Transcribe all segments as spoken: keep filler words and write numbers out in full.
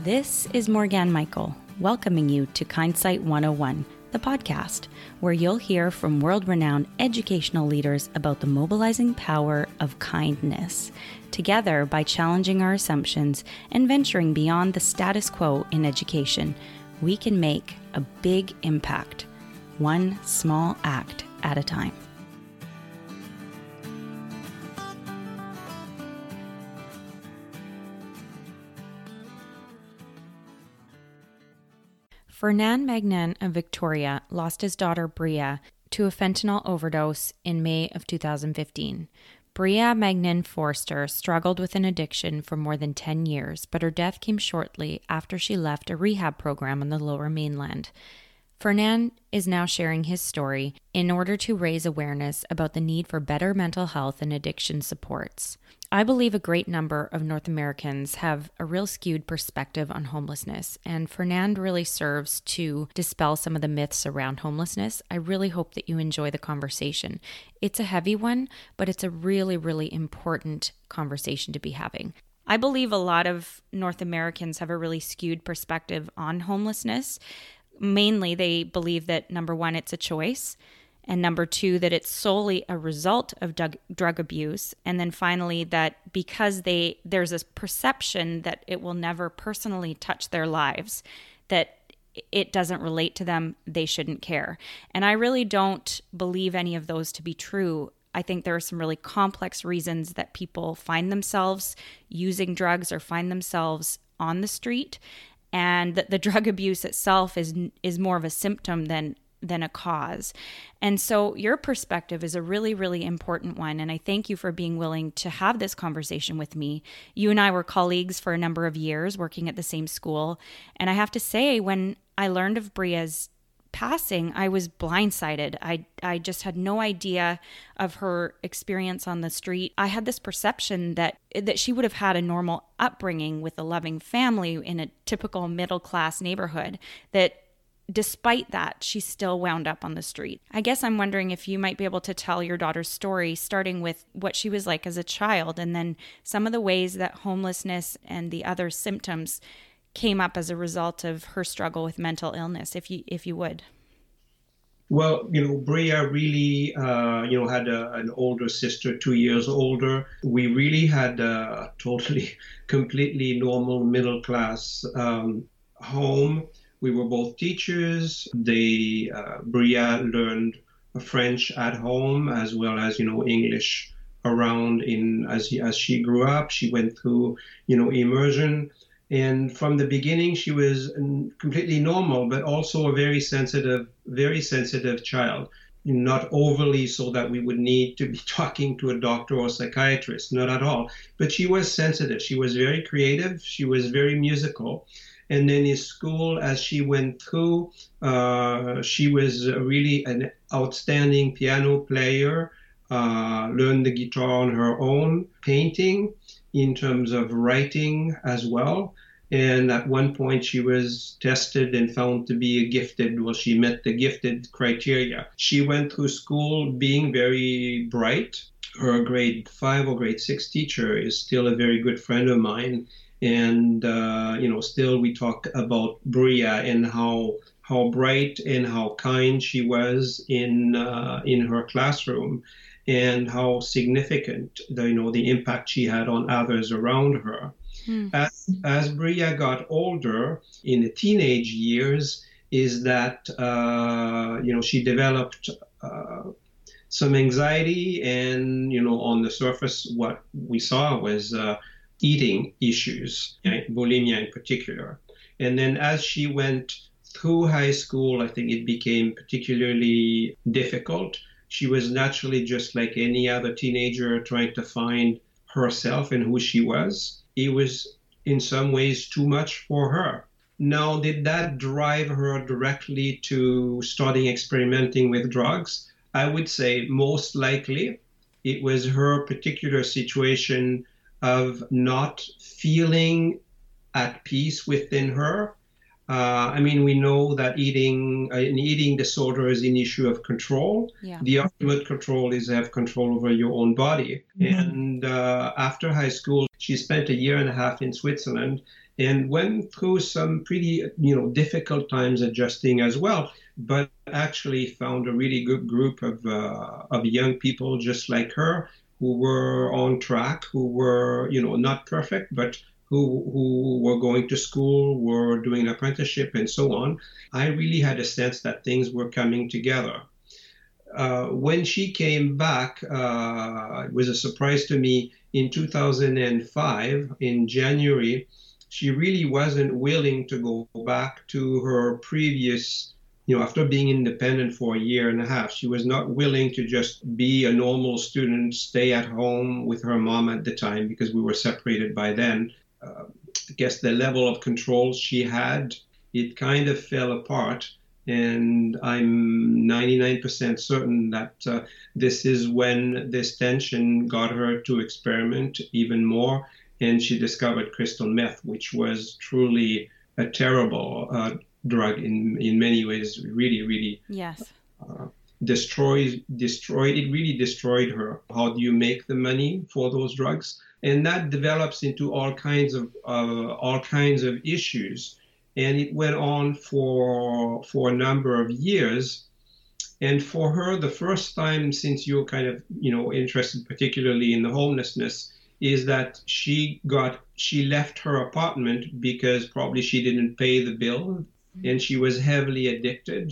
This is Morgan Michael, welcoming you to Kindsight one oh one, the podcast, where you'll hear from world-renowned educational leaders about the mobilizing power of kindness. Together, by challenging our assumptions and venturing beyond the status quo in education, we can make a big impact, one small act at a time. Fernand Magnin of Victoria lost his daughter Bria to a fentanyl overdose in May of two thousand fifteen. Bria Magnin Forster struggled with an addiction for more than ten years, but her death came shortly after she left a rehab program on the Lower Mainland. Fernand is now sharing his story in order to raise awareness about the need for better mental health and addiction supports. I believe a great number of North Americans have a real skewed perspective on homelessness, and Fernand really serves to dispel some of the myths around homelessness. I really hope that you enjoy the conversation. It's a heavy one, but it's a really, really important conversation to be having. I believe a lot of North Americans have a really skewed perspective on homelessness. Mainly, they believe that, number one, it's a choice, and number two, that it's solely a result of drug, drug abuse, and then finally, that because they there's a perception that it will never personally touch their lives, that it doesn't relate to them, they shouldn't care. And I really don't believe any of those to be true. I think there are some really complex reasons that people find themselves using drugs or find themselves on the street, and that the drug abuse itself is is more of a symptom than than a cause. And so your perspective is a really, really important one. And I thank you for being willing to have this conversation with me. You and I were colleagues for a number of years working at the same school. And I have to say, when I learned of Bria's passing, I was blindsided. I I just had no idea of her experience on the street. I had this perception that that she would have had a normal upbringing with a loving family in a typical middle-class neighborhood, that despite that, she still wound up on the street. I guess I'm wondering if you might be able to tell your daughter's story, starting with what she was like as a child, and then some of the ways that homelessness and the other symptoms came up as a result of her struggle with mental illness, if you if you would. Well, you know, Bria really, uh, you know, had a, an older sister, two years older. We really had a totally, completely normal middle class um, home. We were both teachers. They, uh, Bria learned French at home as well as, you know, English around in as as she grew up. She went through, you know, immersion. And from the beginning, she was completely normal, but also a very sensitive, very sensitive child. Not overly so that we would need to be talking to a doctor or psychiatrist, not at all. But she was sensitive. She was very creative. She was very musical. And then in school, as she went through, uh, she was really an outstanding piano player, uh, learned the guitar on her own, painting, in terms of writing as well. And at one point she was tested and found to be a gifted. Well, she met the gifted criteria. She went through school being very bright. Her grade five or grade six teacher is still a very good friend of mine. And, uh, you know, still we talk about Bria and how how bright and how kind she was in uh, in her classroom, and how significant the, you know, the impact she had on others around her. Mm. As, as Bria got older, in the teenage years, is that, uh, you know, she developed uh, some anxiety, and, you know, on the surface, what we saw was uh, eating issues, right? Bulimia in particular. And then as she went through high school, I think it became particularly difficult. She was naturally just like any other teenager trying to find herself and who she was. It was in some ways too much for her. Now, did that drive her directly to starting experimenting with drugs? I would say most likely it was her particular situation of not feeling at peace within her, Uh, I mean, we know that eating uh, an eating disorder is an issue of control. Yeah. The ultimate control is to have control over your own body. Mm-hmm. And uh, after high school, she spent a year and a half in Switzerland and went through some pretty, you know, difficult times adjusting as well. But actually found a really good group of uh, of young people just like her who were on track, who were, you know, not perfect, but who who were going to school, were doing an apprenticeship, and so on. I really had a sense that things were coming together. Uh, when she came back, uh, it was a surprise to me in two thousand five, in January, she really wasn't willing to go back to her previous, you know, after being independent for a year and a half, she was not willing to just be a normal student, stay at home with her mom at the time because we were separated by then. Uh, I guess the level of control she had, it kind of fell apart. And I'm ninety-nine percent certain that uh, this is when this tension got her to experiment even more. And she discovered crystal meth, which was truly a terrible uh, drug in, in many ways, really, really. Yes. Uh, destroyed, destroyed, it really destroyed her. How do you make the money for those drugs? And that develops into all kinds of uh, all kinds of issues, and it went on for for a number of years. And for her, the first time since you're kind of you know interested particularly in the homelessness, is that she got she left her apartment because probably she didn't pay the bill, and she was heavily addicted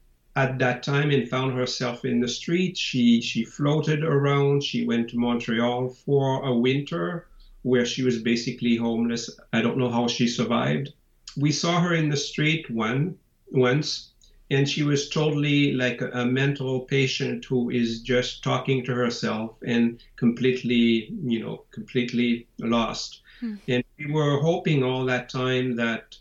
at that time and found herself in the street. She she floated around. She went to Montreal for a winter where she was basically homeless. I don't know how she survived. We saw her in the street one once, and she was totally like a, a mental patient who is just talking to herself and completely, you know, completely lost. Hmm. And we were hoping all that time that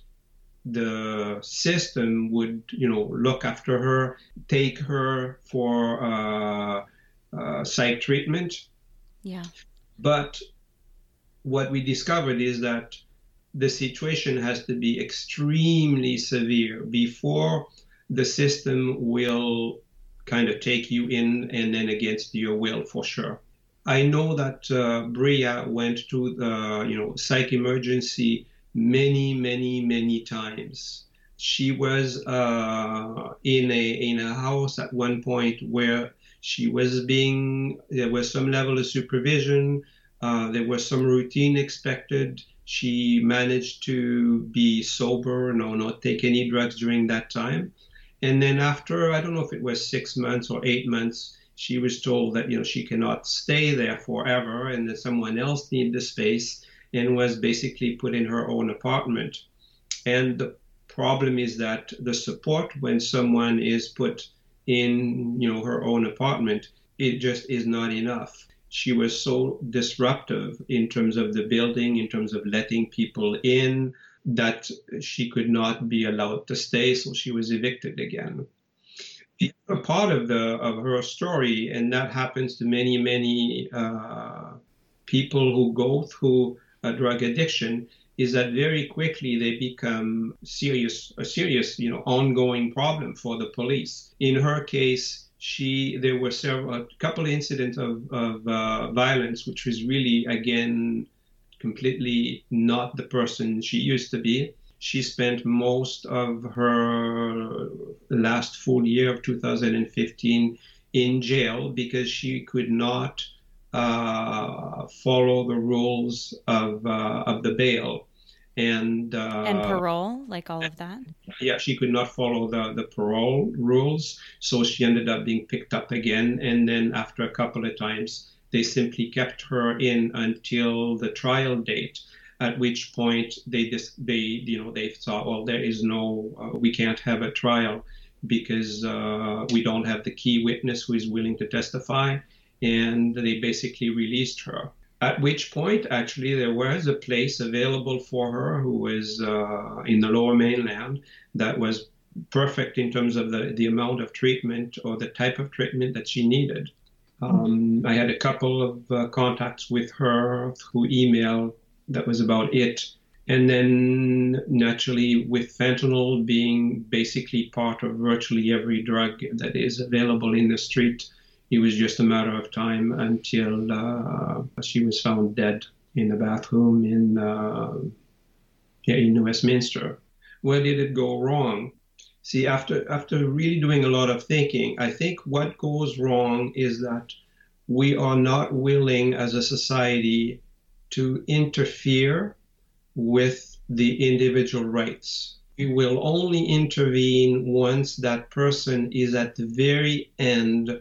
the system would, you know, look after her, take her for uh, uh, psych treatment. Yeah. But what we discovered is that the situation has to be extremely severe before the system will kind of take you in, and then against your will, for sure. I know that uh, Bria went to the, you know, psych emergency many, many, many times. She was uh, in a in a house at one point where she was being, there was some level of supervision, uh, there was some routine expected. She managed to be sober, no, not take any drugs during that time. And then after, I don't know if it was six months or eight months, she was told that, you know, she cannot stay there forever and that someone else needed the space, and was basically put in her own apartment. And the problem is that the support when someone is put in, you know, her own apartment, it just is not enough. She was so disruptive in terms of the building, in terms of letting people in, that she could not be allowed to stay, so she was evicted again. The other part of the of her story, and that happens to many, many uh, people who go through a drug addiction, is that very quickly they become serious, a serious, you know, ongoing problem for the police. In her case, she there were several, a couple of incidents of, of uh, violence, which was really, again, completely not the person she used to be. She spent most of her last full year of two thousand fifteen in jail because she could not uh, follow the rules of uh, of the bail. And uh, and parole, like all of that. Yeah, she could not follow the, the parole rules, so she ended up being picked up again. And then after a couple of times, they simply kept her in until the trial date, at which point they just they you know they thought, well, there is no uh, we can't have a trial because uh, we don't have the key witness who is willing to testify, and they basically released her. At which point, actually, there was a place available for her who was uh, in the Lower Mainland that was perfect in terms of the, the amount of treatment or the type of treatment that she needed. Um, I had a couple of uh, contacts with her through email. That was about it. And then naturally, with fentanyl being basically part of virtually every drug that is available in the street, it was just a matter of time until uh, she was found dead in a bathroom in, uh, in Westminster. Where did it go wrong? See, after after really doing a lot of thinking, I think what goes wrong is that we are not willing as a society to interfere with the individual rights. We will only intervene once that person is at the very end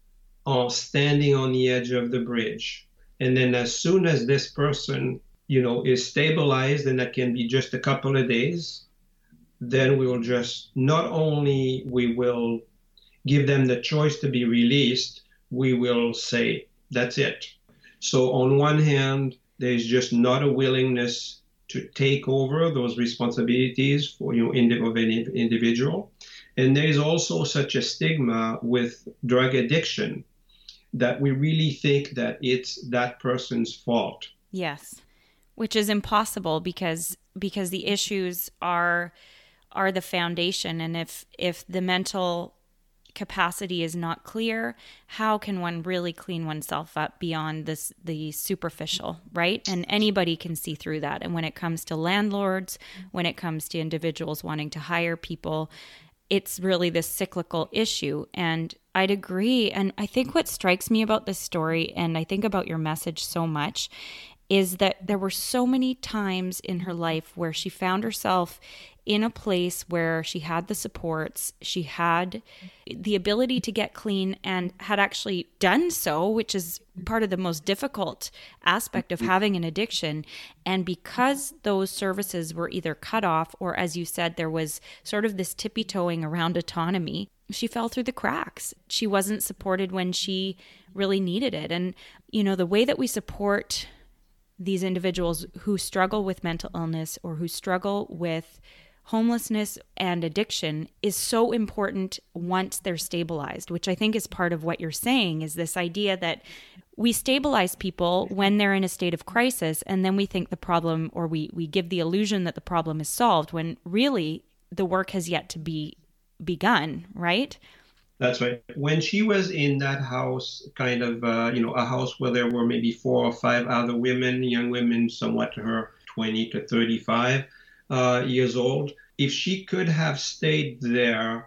or standing on the edge of the bridge. And then as soon as this person, you know, is stabilized, and that can be just a couple of days, then we will just, not only we will give them the choice to be released, we will say, that's it. So on one hand, there's just not a willingness to take over those responsibilities for, you know, of an individual. And there's also such a stigma with drug addiction that we really think that it's that person's fault. Yes, which is impossible because because the issues are are the foundation. And if if the mental capacity is not clear, how can one really clean oneself up beyond this the superficial, right? And anybody can see through that. And when it comes to landlords, when it comes to individuals wanting to hire people, it's really this cyclical issue. And I'd agree. And I think what strikes me about this story, and I think about your message so much, is that there were so many times in her life where she found herself in a place where she had the supports, she had the ability to get clean and had actually done so, which is part of the most difficult aspect of having an addiction. And because those services were either cut off or, as you said, there was sort of this tippy-toeing around autonomy, she fell through the cracks. She wasn't supported when she really needed it. And, you know, the way that we support these individuals who struggle with mental illness or who struggle with homelessness and addiction is so important once they're stabilized, which I think is part of what you're saying, is this idea that we stabilize people when they're in a state of crisis, and then we think the problem, or we, we give the illusion that the problem is solved, when really the work has yet to be begun, right? That's right. When she was in that house, kind of, uh, you know, a house where there were maybe four or five other women, young women, somewhat to her twenty to thirty-five uh, years old, if she could have stayed there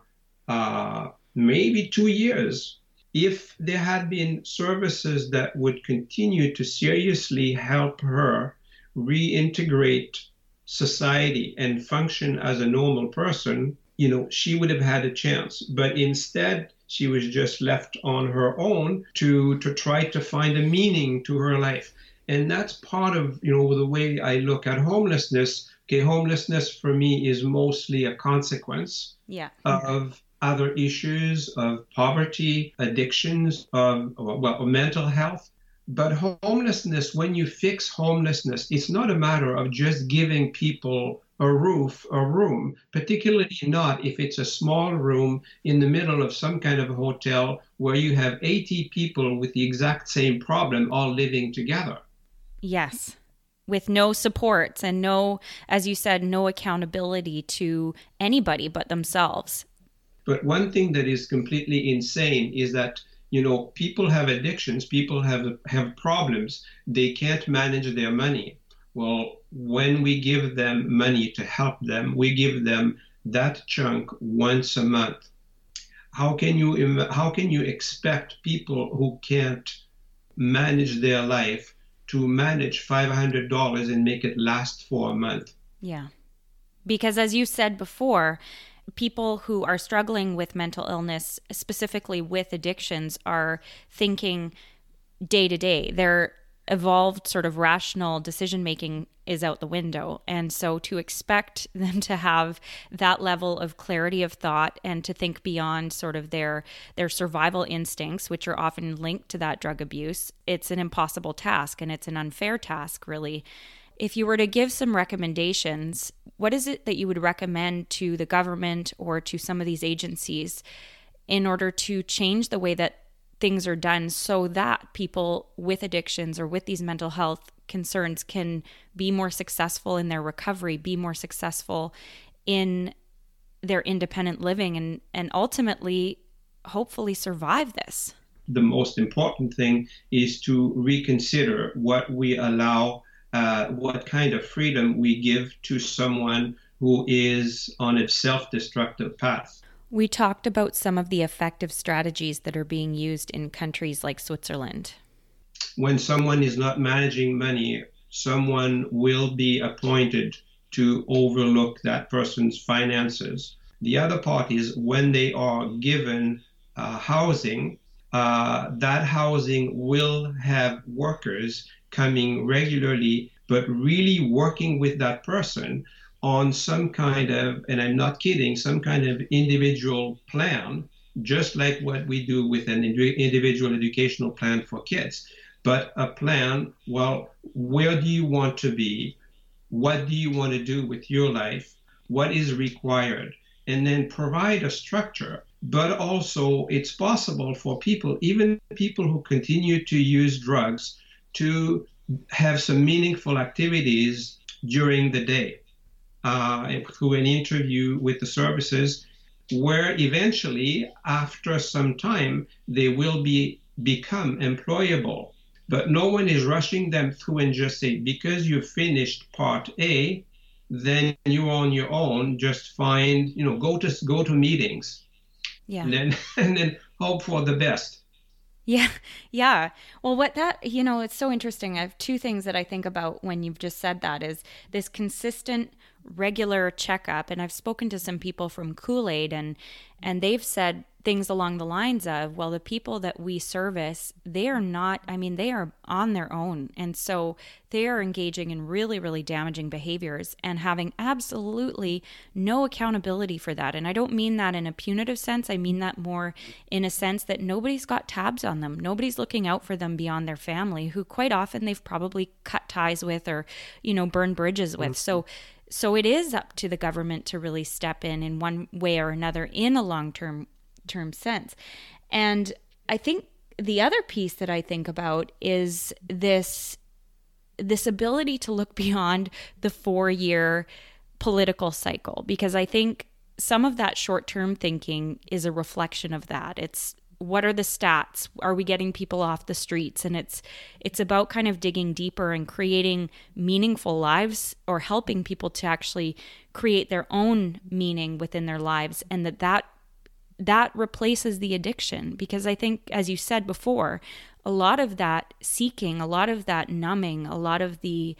uh, maybe two years, if there had been services that would continue to seriously help her reintegrate society and function as a normal person, you know, she would have had a chance. But instead, she was just left on her own to to try to find a meaning to her life. And that's part of, you know, the way I look at homelessness. Okay, homelessness for me is mostly a consequence yeah. of other issues, of poverty, addictions, of, well, mental health. But homelessness, when you fix homelessness, it's not a matter of just giving people a roof, a room, particularly not if it's a small room in the middle of some kind of a hotel where you have eighty people with the exact same problem all living together. Yes. With no supports and no, as you said, no accountability to anybody but themselves. But one thing that is completely insane is that, you know, people have addictions, people have have problems, they can't manage their money. Well, when we give them money to help them, we give them that chunk once a month. How can you how can you expect people who can't manage their life to manage five hundred dollars and make it last for a month? Yeah. Because as you said before, people who are struggling with mental illness, specifically with addictions, are thinking day to day. Their evolved sort of rational decision making is out the window. And so to expect them to have that level of clarity of thought and to think beyond sort of their their survival instincts, which are often linked to that drug abuse, it's an impossible task, and it's an unfair task, really. If you were to give some recommendations, what is it that you would recommend to the government or to some of these agencies in order to change the way that things are done so that people with addictions or with these mental health concerns can be more successful in their recovery, be more successful in their independent living, and, and ultimately, hopefully survive this. The most important thing is to reconsider what we allow, uh, what kind of freedom we give to someone who is on a self-destructive path. We talked about some of the effective strategies that are being used in countries like Switzerland. When someone is not managing money, someone will be appointed to overlook that person's finances. The other part is when they are given uh, housing, uh, that housing will have workers coming regularly, but really working with that person on some kind of, and I'm not kidding, some kind of individual plan, just like what we do with an individual educational plan for kids. But a plan, well, where do you want to be? What do you want to do with your life? What is required? And then provide a structure. But also it's possible for people, even people who continue to use drugs, to have some meaningful activities during the day. Uh, through an interview with the services, where eventually, after some time, they will be become employable. But no one is rushing them through and just say, because you finished part A, then you're on your own. Just find, you know, go to go to meetings, yeah, and then and then hope for the best. Yeah. Yeah. Well, what that, you know, it's so interesting. I have two things that I think about when you've just said that is this consistent, regular checkup. And I've spoken to some people from Kool-Aid, and, and they've said things along the lines of, well, the people that we service, they are not, I mean, they are on their own. And so they are engaging in really, really damaging behaviors and having absolutely no accountability for that. And I don't mean that in a punitive sense. I mean that more in a sense that nobody's got tabs on them. Nobody's looking out for them beyond their family, who quite often they've probably cut ties with or, you know, burned bridges with. Mm-hmm. So So it is up to the government to really step in in one way or another in a long-term term sense. And I think the other piece that I think about is this this ability to look beyond the four-year political cycle, because I think some of that short-term thinking is a reflection of that. It's what are the stats? Are we getting people off the streets? And it's it's about kind of digging deeper and creating meaningful lives, or helping people to actually create their own meaning within their lives, and that that that replaces the addiction. Because I think, as you said before, a lot of that seeking, a lot of that numbing, a lot of the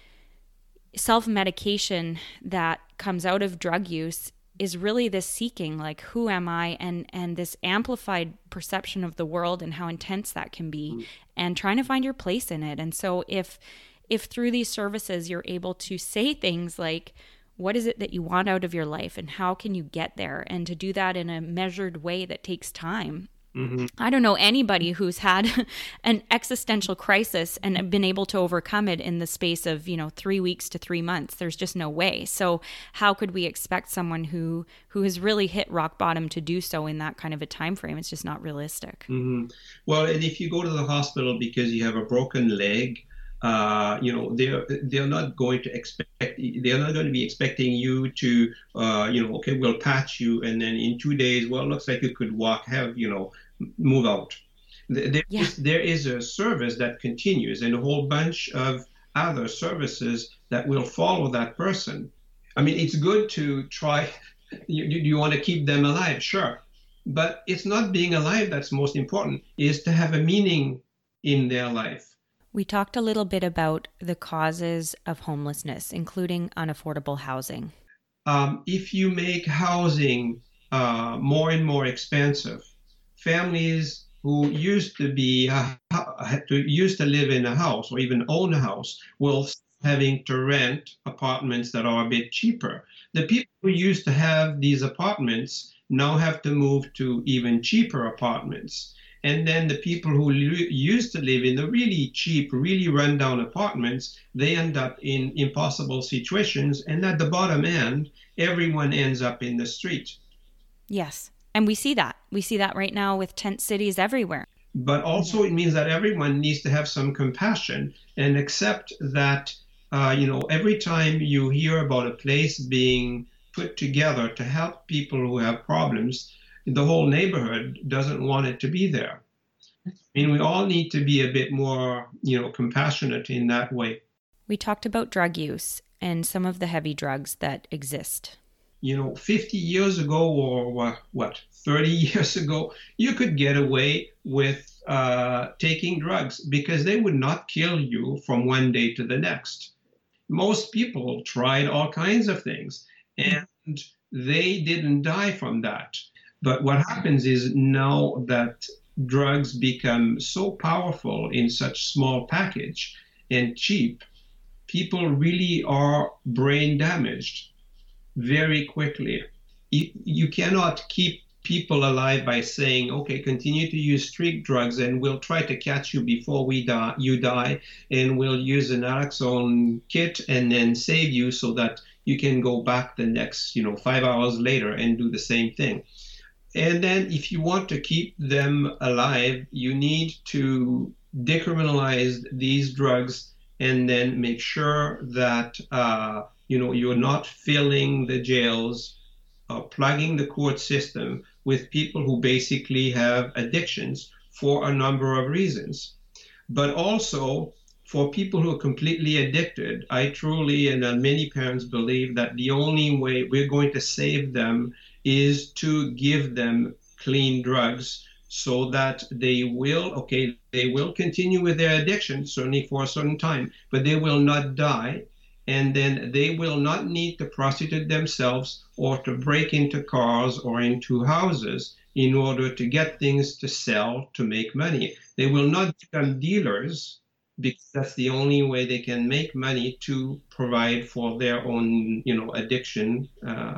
self-medication that comes out of drug use is really this seeking, like, who am I? And and this amplified perception of the world and how intense that can be, mm. and trying to find your place in it. And so if if through these services you're able to say things like, what is it that you want out of your life and how can you get there? And to do that in a measured way that takes time. Mm-hmm. I don't know anybody who's had an existential crisis and been able to overcome it in the space of, you know, three weeks to three months. There's just no way. So how could we expect someone who who has really hit rock bottom to do so in that kind of a time frame? It's just not realistic. Mm-hmm. Well, and if you go to the hospital because you have a broken leg, Uh, you know, they're they're not going to expect they're not going to be expecting you to, uh, you know, okay, we'll patch you, and then in two days, well, it looks like you could walk, have, you know, move out. There yeah. is there is a service that continues, and a whole bunch of other services that will follow that person. I mean, it's good to try. You you want to keep them alive, sure, but it's not being alive that's most important. Is to have a meaning in their life. We talked a little bit about the causes of homelessness, including unaffordable housing. Um, if you make housing uh, more and more expensive, families who used to be uh, to used to live in a house or even own a house will start having to rent apartments that are a bit cheaper. The people who used to have these apartments now have to move to even cheaper apartments. And then the people who used to live in the really cheap, really rundown apartments, they end up in impossible situations. And at the bottom end, everyone ends up in the street. Yes. And we see that. We see that right now with tent cities everywhere. But also, it means that everyone needs to have some compassion and accept that, uh, you know, every time you hear about a place being put together to help people who have problems, the whole neighborhood doesn't want it to be there. I mean, we all need to be a bit more, you know, compassionate in that way. We talked about drug use and some of the heavy drugs that exist. You know, fifty years ago or what, thirty years ago, you could get away with uh, taking drugs because they would not kill you from one day to the next. Most people tried all kinds of things and they didn't die from that. But what happens is now that drugs become so powerful in such small package and cheap, people really are brain damaged very quickly. You, you cannot keep people alive by saying, okay, continue to use street drugs and we'll try to catch you before we die, you die, and we'll use an naloxone kit and then save you so that you can go back the next, you know, five hours later and do the same thing. And then if you want to keep them alive, you need to decriminalize these drugs and then make sure that, uh, you know, you're not filling the jails or plugging the court system with people who basically have addictions for a number of reasons. But also for people who are completely addicted, I truly and uh, many parents believe that the only way we're going to save them is to give them clean drugs so that they will, okay, they will continue with their addiction, certainly for a certain time, but they will not die. And then they will not need to prostitute themselves or to break into cars or into houses in order to get things to sell to make money. They will not become dealers because that's the only way they can make money to provide for their own, you know, addiction. Uh,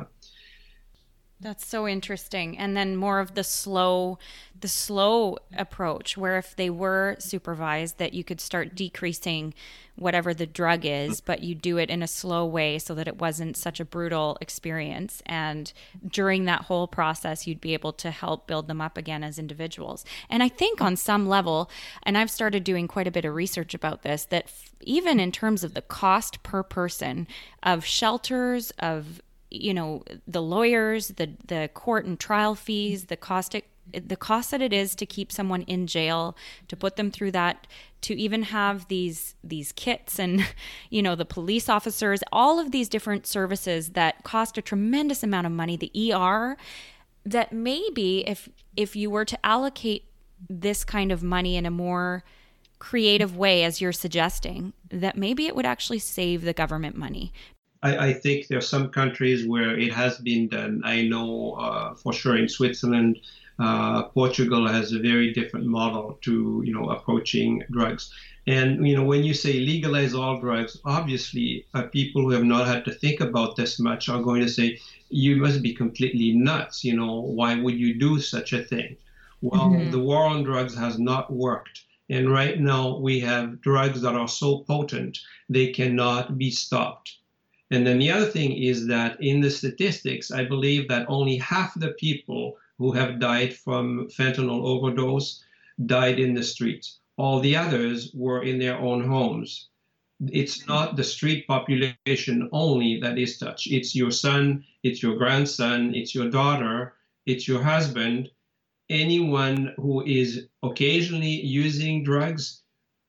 That's so interesting. And then more of the slow, the slow approach where if they were supervised that you could start decreasing whatever the drug is, but you do it in a slow way so that it wasn't such a brutal experience. And during that whole process, you'd be able to help build them up again as individuals. And I think on some level, and I've started doing quite a bit of research about this, that f- even in terms of the cost per person of shelters, of you know, the lawyers, the the court and trial fees, the cost it, the cost that it is to keep someone in jail, to put them through that, to even have these these kits and, you know, the police officers, all of these different services that cost a tremendous amount of money, the E R, that maybe if if you were to allocate this kind of money in a more creative way, as you're suggesting, that maybe it would actually save the government money. I, I think there are some countries where it has been done. I know uh, for sure in Switzerland, uh, Portugal has a very different model to, you know, approaching drugs. And, you know, when you say legalize all drugs, obviously uh, people who have not had to think about this much are going to say, you must be completely nuts. You know, why would you do such a thing? Well, mm-hmm. The war on drugs has not worked. And right now we have drugs that are so potent, they cannot be stopped. And then the other thing is that in the statistics, I believe that only half the people who have died from fentanyl overdose died in the streets. All the others were in their own homes. It's not the street population only that is touched. It's your son, it's your grandson, it's your daughter, it's your husband. Anyone who is occasionally using drugs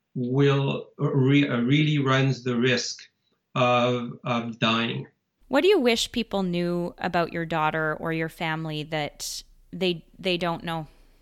will re- really runs the risk Of, of dying. What do you wish people knew about your daughter or your family that they they don't know?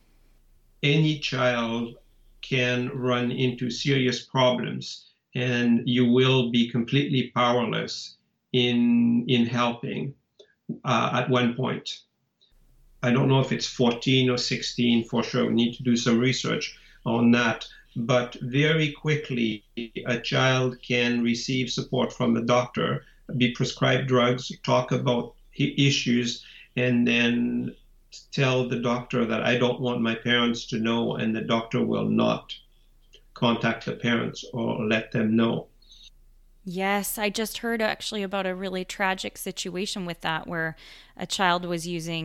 Any child can run into serious problems and you will be completely powerless in in helping uh, at one point. I don't know if it's fourteen or sixteen for sure. We need to do some research on that. But very quickly, a child can receive support from a doctor, be prescribed drugs, talk about issues, and then tell the doctor that I don't want my parents to know, and the doctor will not contact the parents or let them know. Yes, I just heard actually about a really tragic situation with that where a child was using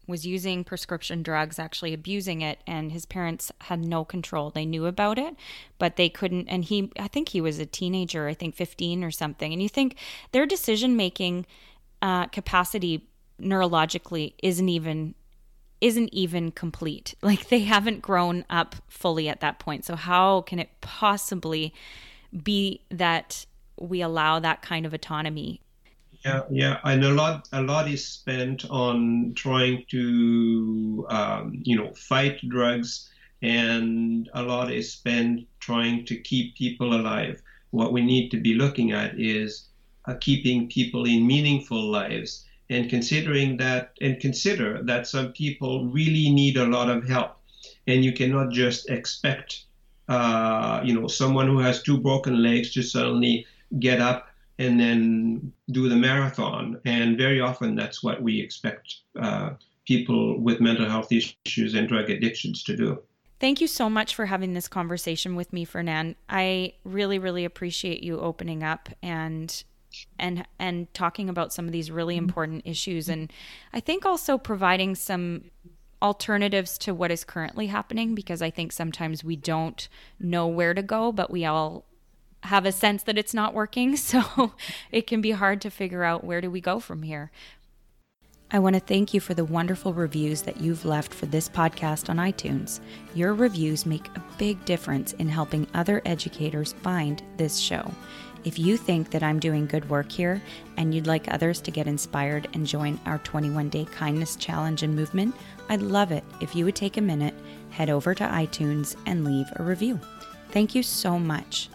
was using prescription drugs, actually abusing it, and his parents had no control. They knew about it, but they couldn't. And he, I think he was a teenager, I think fifteen or something. And you think their decision-making uh, capacity neurologically isn't even isn't even complete. Like, they haven't grown up fully at that point. So how can it possibly be that we allow that kind of autonomy? Yeah, yeah, and a lot, a lot is spent on trying to, um, you know, fight drugs, and a lot is spent trying to keep people alive. What we need to be looking at is uh, keeping people in meaningful lives, and considering that, and consider that some people really need a lot of help, and you cannot just expect, uh, you know, someone who has two broken legs to suddenly get up and then do the marathon. And very often that's what we expect uh, people with mental health issues and drug addictions to do. Thank you so much for having this conversation with me, Fernand. I really, really appreciate you opening up and and and talking about some of these really important issues. And I think also providing some alternatives to what is currently happening, because I think sometimes we don't know where to go, but we all have a sense that it's not working. So it can be hard to figure out, where do we go from here? I want to thank you for the wonderful reviews that you've left for this podcast on iTunes. Your reviews make a big difference in helping other educators find this show. If you think that I'm doing good work here and you'd like others to get inspired and join our twenty-one day kindness challenge and movement, I'd love it if you would take a minute, head over to iTunes and leave a review. Thank you so much.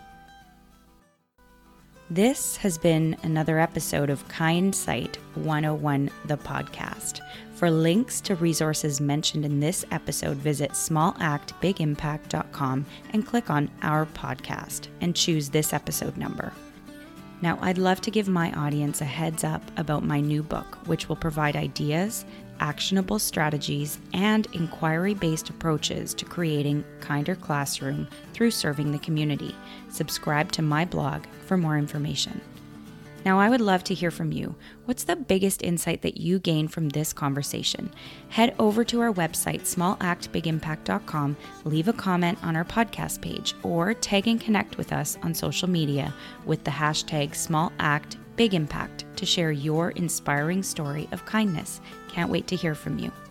This has been another episode of Kindsight one oh one, the podcast. For links to resources mentioned in this episode, visit small act big impact dot com and click on our podcast and choose this episode number. Now, I'd love to give my audience a heads up about my new book, which will provide ideas, actionable strategies, and inquiry-based approaches to creating a kinder classroom through serving the community. Subscribe to my blog for more information. Now, I would love to hear from you. What's the biggest insight that you gained from this conversation? Head over to our website, small act big impact dot com, leave a comment on our podcast page, or tag and connect with us on social media with the hashtag SmallActBigImpact to share your inspiring story of kindness. Can't wait to hear from you.